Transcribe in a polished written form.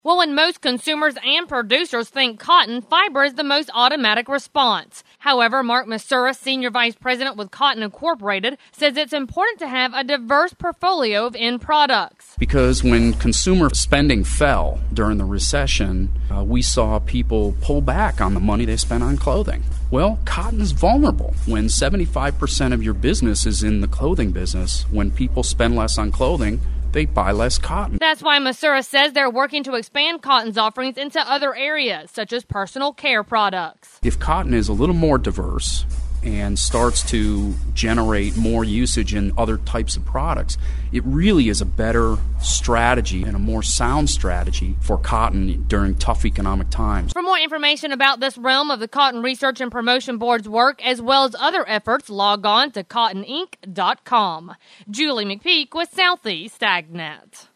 Well, when most consumers and producers think cotton, fiber is the most automatic response. However, Mark Masura, Senior Vice President with Cotton Incorporated, says it's important to have a diverse portfolio of end products. Because when consumer spending fell during the recession, we saw people pull back on the money they spent on clothing. Well, cotton is vulnerable. When 75% of your business is in the clothing business, when people spend less on clothing, they buy less cotton. That's why Masura says they're working to expand cotton's offerings into other areas, such as personal care products. If cotton is a little more diverse and starts to generate more usage in other types of products, it really is a better strategy and a more sound strategy for cotton during tough economic times. For more information about this realm of the Cotton Research and Promotion Board's work, as well as other efforts, log on to cottoninc.com. Julie McPeak with Southeast AgNet.